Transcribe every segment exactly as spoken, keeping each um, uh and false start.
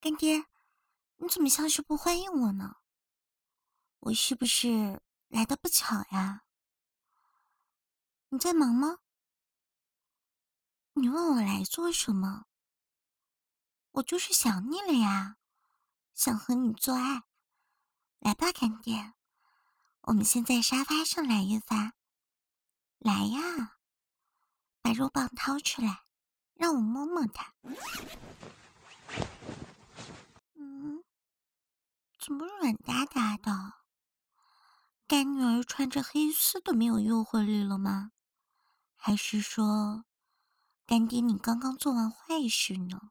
干爹，你怎么像是不欢迎我呢？我是不是来的不巧呀？你在忙吗？你问我来做什么？我就是想你了呀，想和你做爱。来吧，干爹，我们先在沙发上来一发。来呀，把肉棒掏出来，让我摸摸它。嗯，怎么软哒哒的？干女儿穿着黑丝都没有诱惑力了吗？还是说，干爹你刚刚做完坏事呢？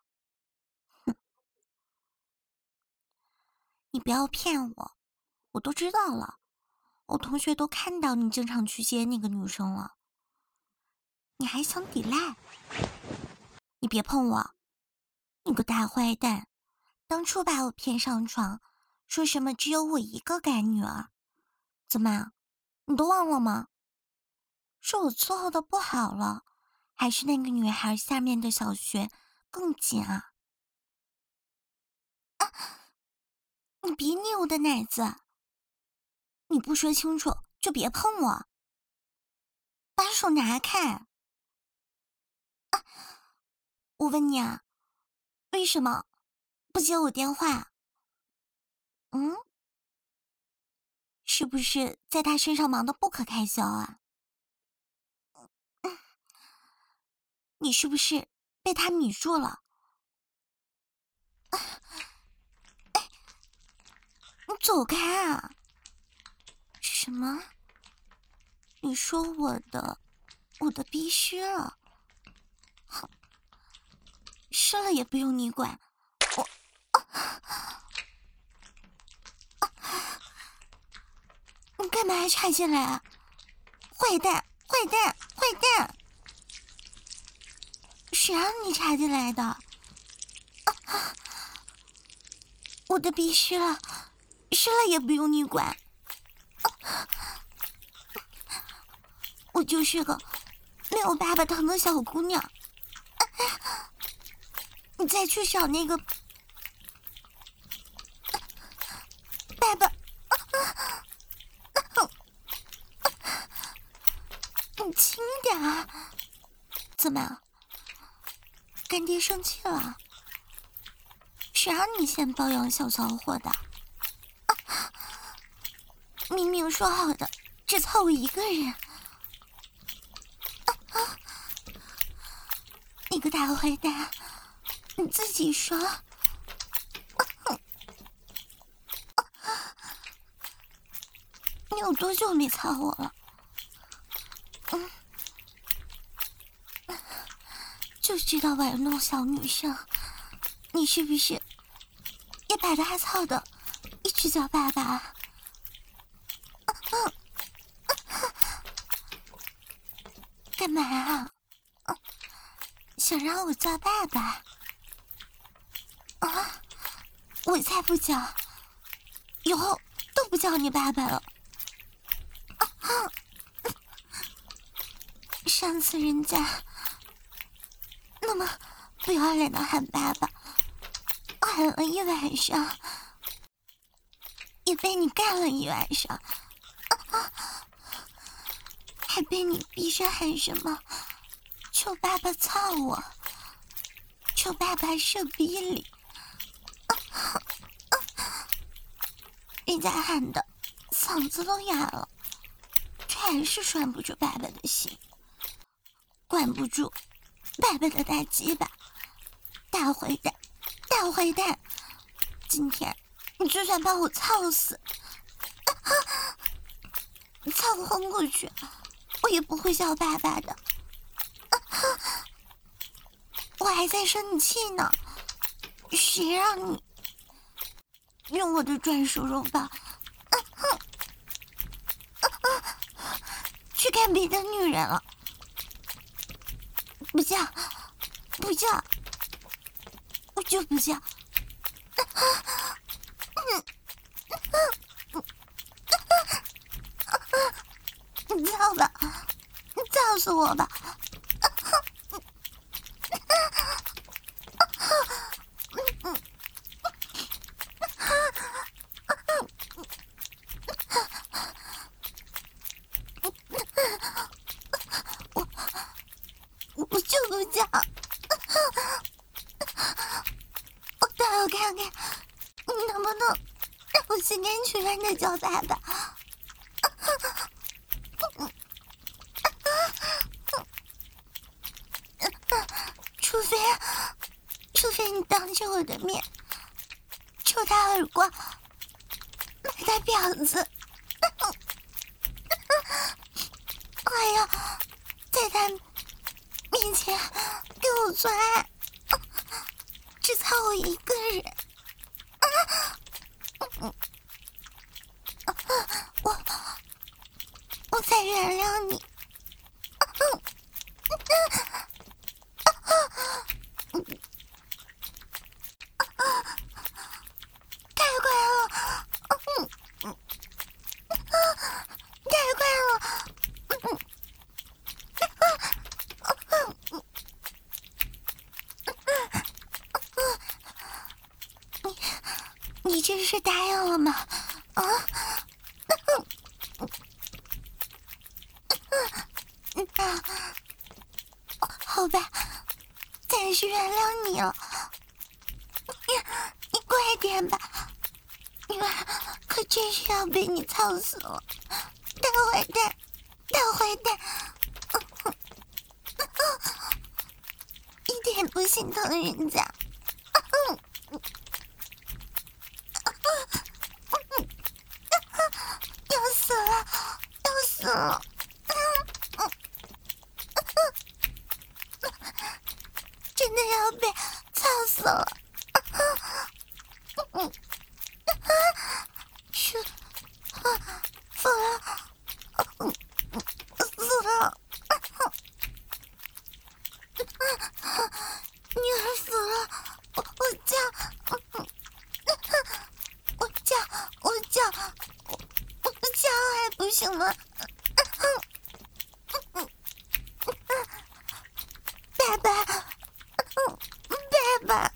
你不要骗我，我都知道了。我同学都看到你经常去接那个女生了，你还想抵赖？你别碰我，你个大坏蛋！当初把我骗上床，说什么只有我一个干女儿，怎么，你都忘了吗？是我伺候的不好了，还是那个女孩下面的小穴更紧啊？啊！你别捏我的奶子！你不说清楚就别碰我！把手拿开！啊！我问你啊，为什么不接我电话？嗯，是不是在他身上忙得不可开交啊？嗯，你是不是被他迷住了？啊，哎，你走开啊！什么？你说我的，我的逼湿了？哼，湿了也不用你管。我，啊啊，你干嘛还插进来啊？坏蛋，坏蛋，坏蛋！谁让你插进来的？啊啊，我的逼湿了，湿了也不用你管。啊，我就是个没有爸爸疼的小姑娘。啊，你再去找那个爸爸。啊啊，你轻点啊！怎么，干爹生气了？谁让你先包养小骚货的？啊，明明说好的只操我一个人。啊啊，你个大坏蛋，你自己说。啊啊，你有多久没操我了？嗯，就知道玩弄小女生，你是不是也把他操的一直叫爸爸？啊啊啊，干嘛啊？啊，想让我叫爸爸？啊，我才不叫，以后都不叫你爸爸了。啊啊，上次人家那么不要脸的喊爸爸，喊了一晚上，也被你干了一晚上。啊啊，还被你逼着喊什么求爸爸操我，求爸爸射逼里。啊啊，人家喊的嗓子都哑了，却还是拴不住爸爸的心，管不住爸爸的大鸡巴。大坏蛋，大坏蛋！今天你就算把我操死，啊啊，操昏过去，我也不会叫爸爸的。啊啊，我还在生气呢，谁让你用我的专属肉棒，啊啊啊啊，去看别的女人了？不叫，不叫，我就不叫。啊啊，嗯嗯啊啊，你叫吧，你叫死我吧！啊啊，嗯嗯嗯不叫，我倒要看看你能不能让我心甘情愿的叫爸爸。除非，除非你当着我的面抽他耳光，骂他婊子，还有在他面前给我做爱，只操我一个人。我我才原谅你。太快了，太快了。你你这是答应了吗？啊？那好吧，暂时原谅你了。你你快点吧，女儿可真是要被你操死了，大坏蛋，大坏蛋！一点不心疼人家。要死了，要死了！真的要被操死了！是，死了，死了！女儿死了，我我叫，我叫，我叫，我我叫还不行吗？爸爸，爸爸，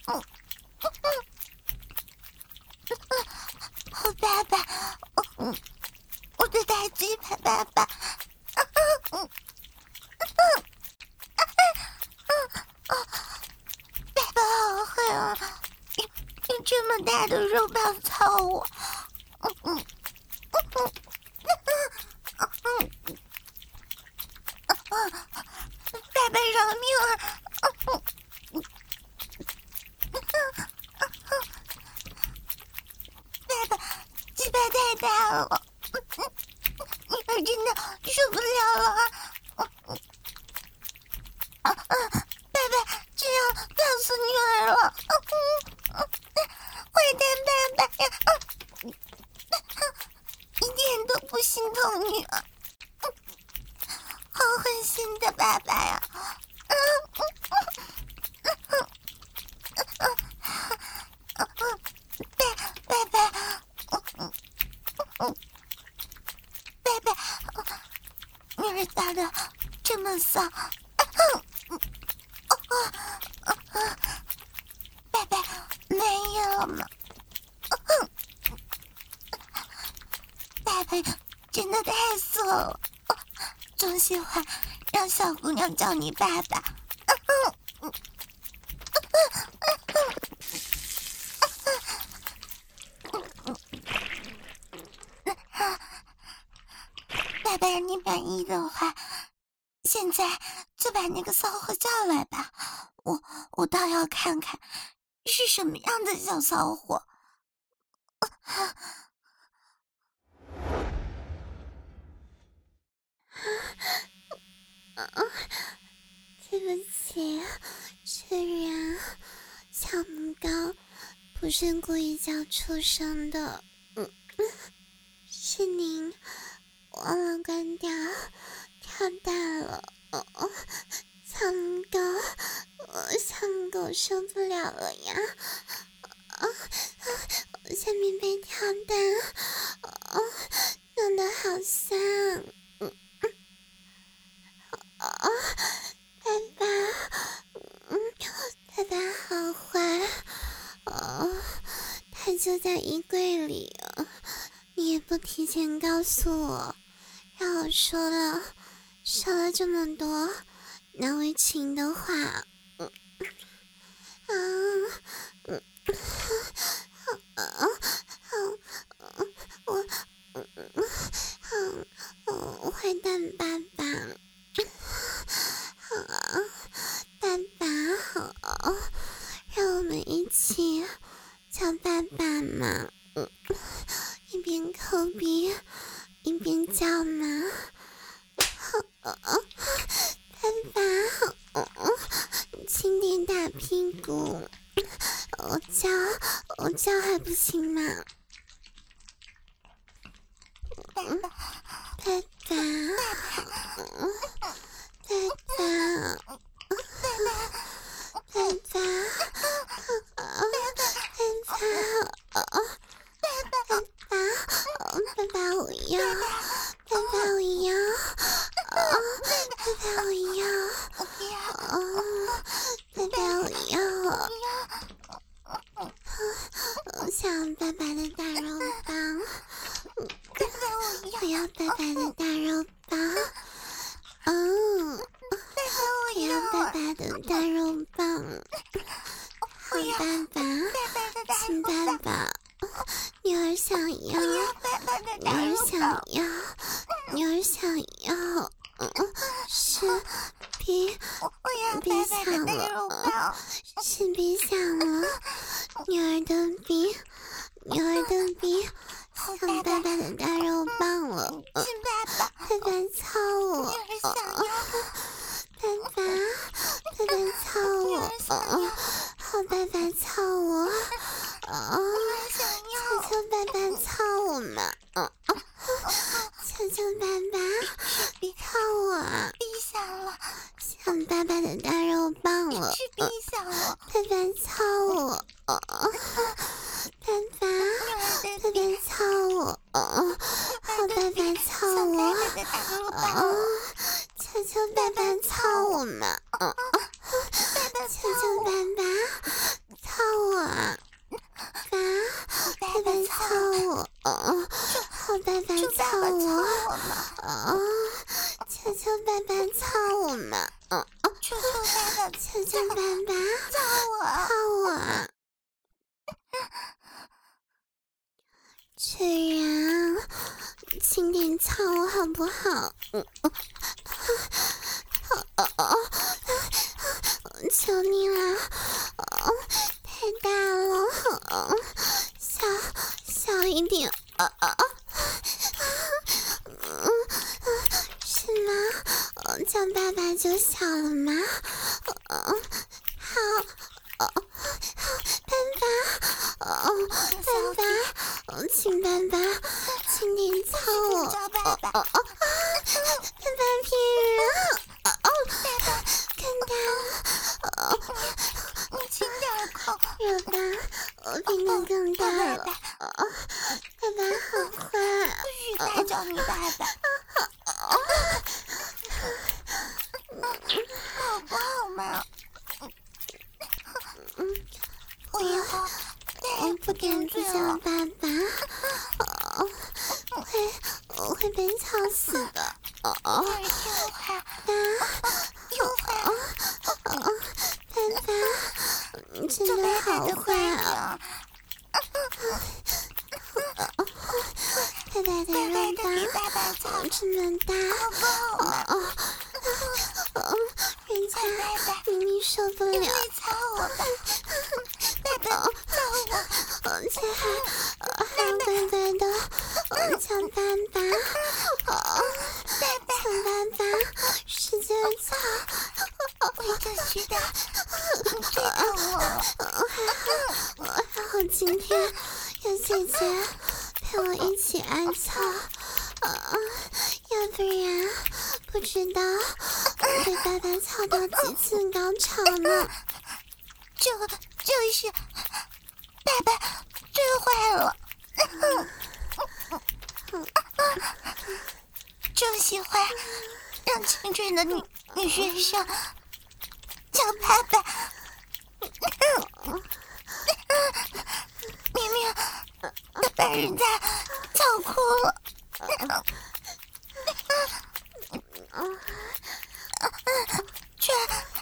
我爸爸，我的大鸡巴爸爸。爸爸好狠啊！你你这么大的肉棒操我！嗯嗯嗯嗯嗯，爸爸饶命啊！爸爸，鸡巴太大了，女儿真的受不了了啊！爸爸，这样告诉女儿了，坏蛋爸爸呀！一点都不心疼女儿，好狠心的爸爸呀！爸爸爸，爸爸，女儿打的这么丧，爸爸没有吗？爸爸真的太色了，总喜欢让小姑娘叫你爸爸。爸爸，你满意的话，现在就把那个骚货叫来吧，我我倒要看看是什么样的小骚货。 对不起，虽然小母高不是故意叫出声的，嗯，是您忘了关掉跳大了，哦，小母高，我小母狗受不了了呀，啊，我下面被跳大，哦，弄得好香，嗯嗯，啊。爸爸，嗯，爸爸好坏，哦，他就在衣柜里，你也不提前告诉我，让我说了，说了这么多，难为情的话，嗯嗯嗯嗯嗯，我嗯嗯嗯，坏蛋爸爸，好，爸爸好，让我们一起叫爸爸嘛，嗯，一边抠鼻一边叫嘛，好，爸爸好，轻点打屁股，我叫我叫还不行吗？ 爸爸， 爸爸，爸爸，爸爸，爸爸，我要，爸爸我要，爸爸我要，爸爸我要，我想爸爸的大肉棒，我要爸爸的大肉棒，嗯，我要爸爸的大肉棒，好爸爸，亲爸爸，女儿想要，女儿想要，女儿想要，是别别想了，是别想了，女儿的鼻，女儿的鼻。想爸爸的大肉棒了， 亲爸爸， 爸爸操我， 想要， 爸爸，爸爸操我，好爸爸操我， 想要， 求求爸爸操我嘛，求求爸爸操我啊！ 别想了， 想爸爸的大肉棒了， 是别想了， 爸爸操我，爸爸，爸爸操我，好爸爸操我，求求爸爸操我嘛，求求爸爸操我啊！爸，爸爸操我，好爸爸操我，求求爸爸操我嘛， 求求爸爸， 求求爸爸操我， 操我啊！虽然，轻点操我好不好？嗯，求你了，太大了，小小一点，是吗？叫爸爸就小了吗？好。哦，爸爸，哦，爸爸，亲爸爸，轻点操我， 爸爸， 爸爸骗人，哦，爸爸，看到， 你轻点口， 热吧，我变得更大了，爸爸好坏， 不许再叫你爸爸，好不好嘛？我以后我不敢再叫爸爸，哦，我会我会被操死的，哦， 听话， 爸， 听话， 哦，爸爸，你真的好坏啊！爸爸的肉棒这么大，哦哦，人家明明受不了， 操我吧！爸爸操我， 而且还还要乖乖的叫爸爸，叫爸爸，使劲操， 我就知道你最疼我了。 还好还好今天有姐姐陪我一起挨操，要不然不知道被爸爸操到几次高潮呢。 就就是爸爸最坏了，就喜欢让清纯的女女学生叫爸爸，明明都把人家操哭了，却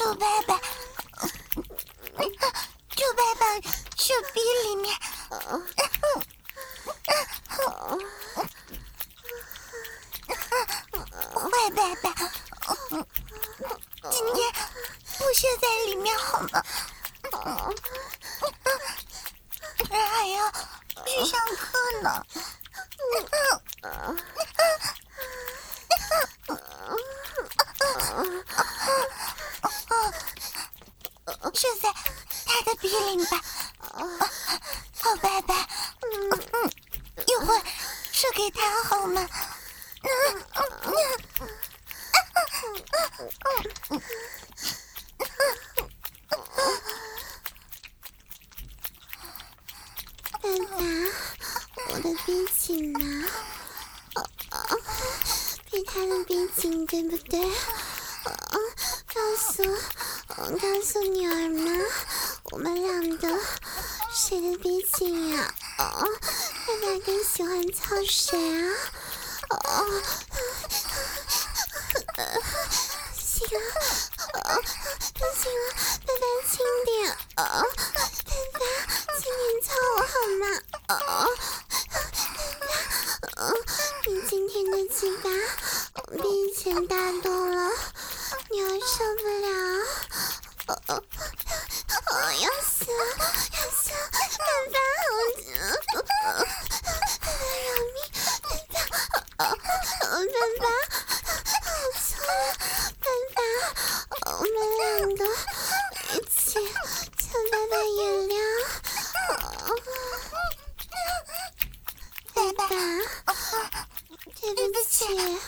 臭爸爸，臭爸爸手臂里面。坏爸爸，今天不射在里面好吗？还要去上课呢。射在他的鼻领吧，好爸爸。一会儿射给他好吗？ 爸爸，我的鼻颈呢？哦哦，被他的鼻颈对不对？哦，告诉我，告诉女儿们，我们俩的谁的鼻颈呀？哦，爸爸更喜欢操谁啊？哦，行了，哦，不行了，爸爸轻点，哦，爸爸轻点操我好吗？哦，爸爸，哦，你今天的鸡巴比以前大多了，女儿受不了，哦哦哦，要死了，要死了，爸爸，我，爸爸饶命，爸爸，哦哦，爸爸，我错了，爸爸，我们两个一起，求爸爸原谅，哦，爸爸，对不起，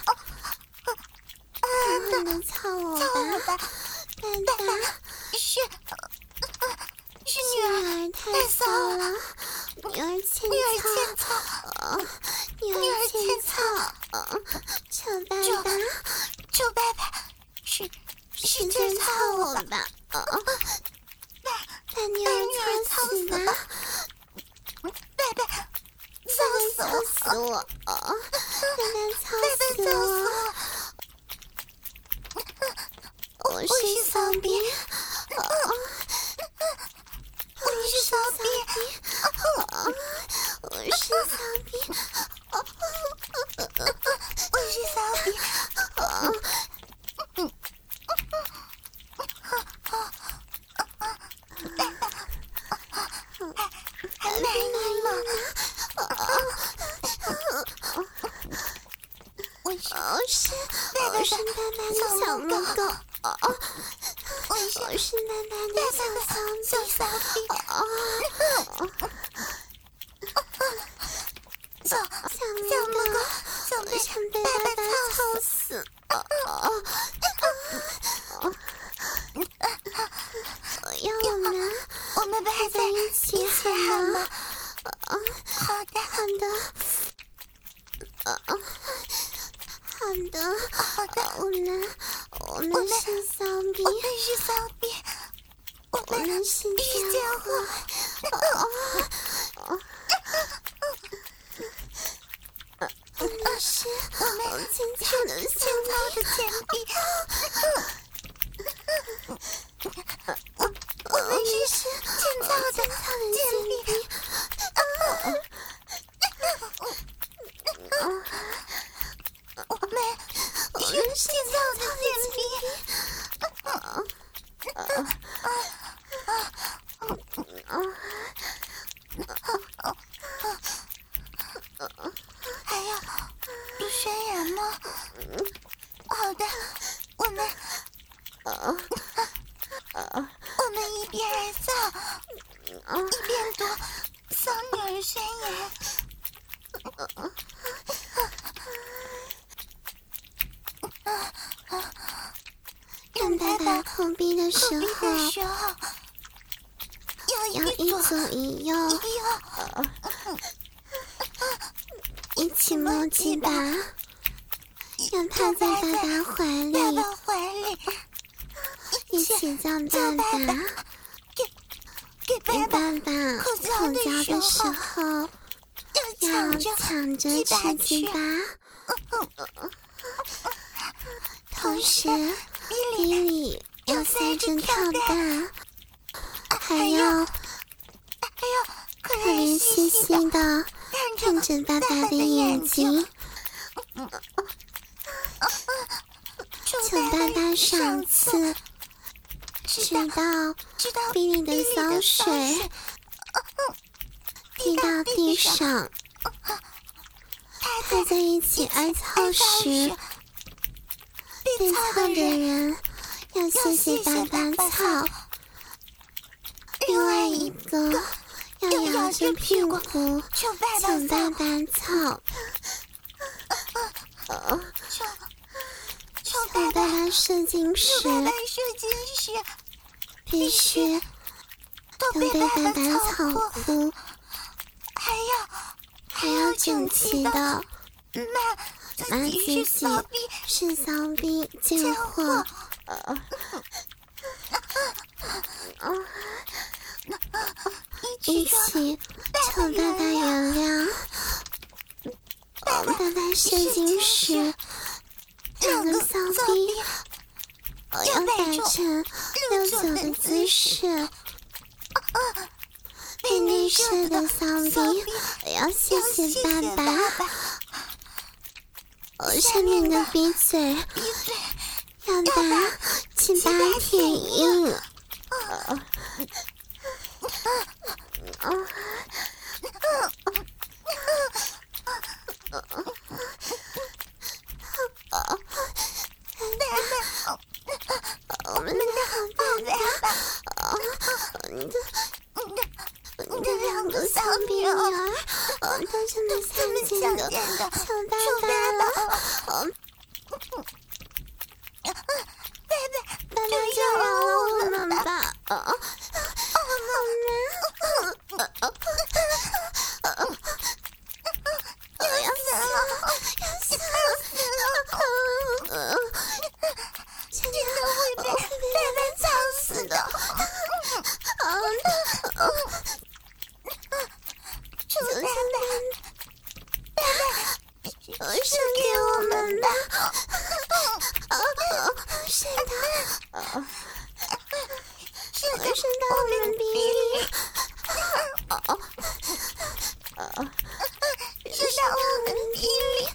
狠狠的操我吧，爸爸， 是是女女儿儿太骚了，女儿欠女儿欠操， 操， 哦，女儿欠操，哦，臭爸爸， 臭爸爸，是是使这劲操操吧？ 我吧，哦， 把把女把儿女儿操死吧， 爸爸，操死操我！ 死我，哦，爸爸操爸爸操死我， 死我！ 我是骚逼，哦， 我是骚逼， 哦，我是骚逼，哦， 我是骚逼， 哦， 还满意吗？我是我是爸爸我是爸爸的小母狗，哦， 我是我是爸爸的小小骚逼， 骚逼， 哦， 小小小母狗， 小我想被爸爸爸操操死，哦哦哦，我要我们我们爸在在一起好好吗？ 吗？ 哦， 好的， 好的，哦哦，好的， 好的， 我们我们是骚逼， 我们是骚逼，我我们们是是贱贱货， 哦哦，我们是我们坚强的欠骚操的前臂，我我们是欠操的前臂，我们是欠操的前臂。还要不宣言吗？好的，我们我们一边儿造，一边读骚女儿宣言。 让爸爸口鼻的时口鼻候的时候，要要一一左左一右， 一右， 一起摸鸡巴，要趴在爸爸怀爸里， 爸怀里， 一起叫爸爸。 给给爸爸爸爸口交的时候， 要要抢着抢着吃鸡巴，同时鼻里要塞着跳蛋，还要还有可可怜兮兮的看着爸爸的眼睛。求爸爸上次知道比利的骚水滴到地上，他在一起挨操时，被操的人要谢谢爸爸操，另外一个要摇着屁股求爸求爸爸操。 求求求爸爸射精时求爸爸射精时必须都被爸爸操哭， 还要还要整齐的骂骂自己自己是骚逼是骚逼贱货。一起求爸爸原谅。爸爸射精时，两个骚逼要摆成六九的姿势。被内射的骚逼，我要谢谢爸爸。我下面的逼嘴要打七八铁印。我们的好爸爸，你的你的两个小逼儿，我都这么强奸的小爸爸了。爸爸，爸爸就饶了我们吧！好难，我要死了，要死了！真的会被爸爸操死的！好的，求爸爸，爸爸，射给我们吧！是的，射到我们逼里，射到我们逼里。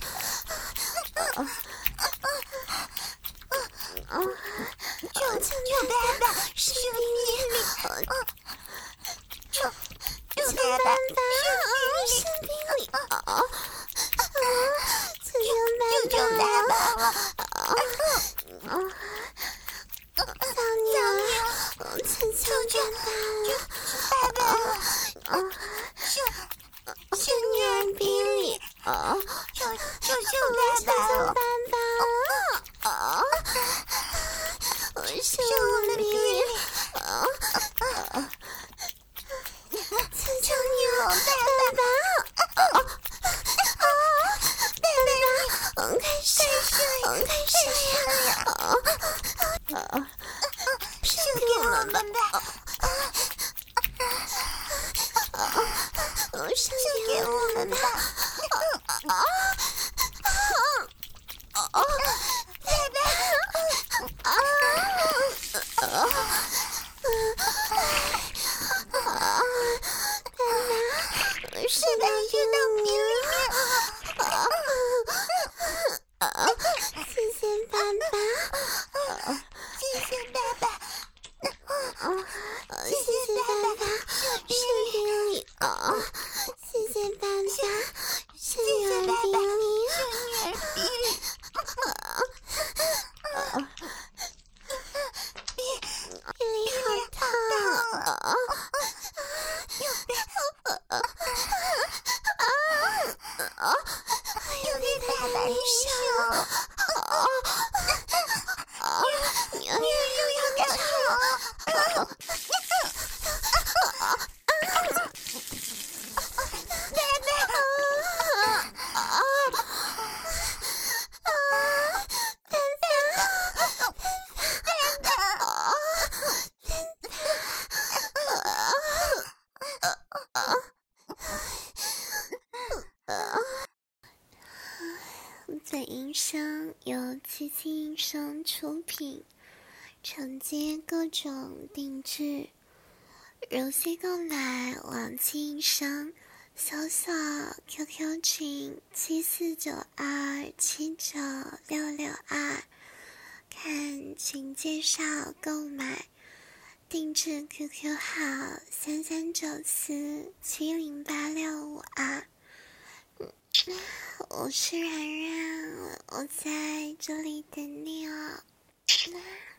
求求爸爸，射逼里，求求爸爸，射逼里，求求爸爸了！小鸟，求求爸爸了！射射女儿逼里，求求求爸爸了！射我们逼里，求求你了，爸爸！爸爸，开射，开射呀！射给我们吧！射给我们吧！射到射到逼里面！谢谢爸爸，谢谢爸爸，谢谢爸爸，射逼里，谢谢爸爸，射女儿逼里，射女儿逼里，逼里好烫，又被又被爸爸淋上了，又又又又干什么？本音声由七七音声出品， 承接各种定制，如需购买网庆商小小 Q Q 群七四九二七九六六二，看群介绍购买。定制 Q Q 号三三九四七零八六五二。我是然然，我在这里等你哦。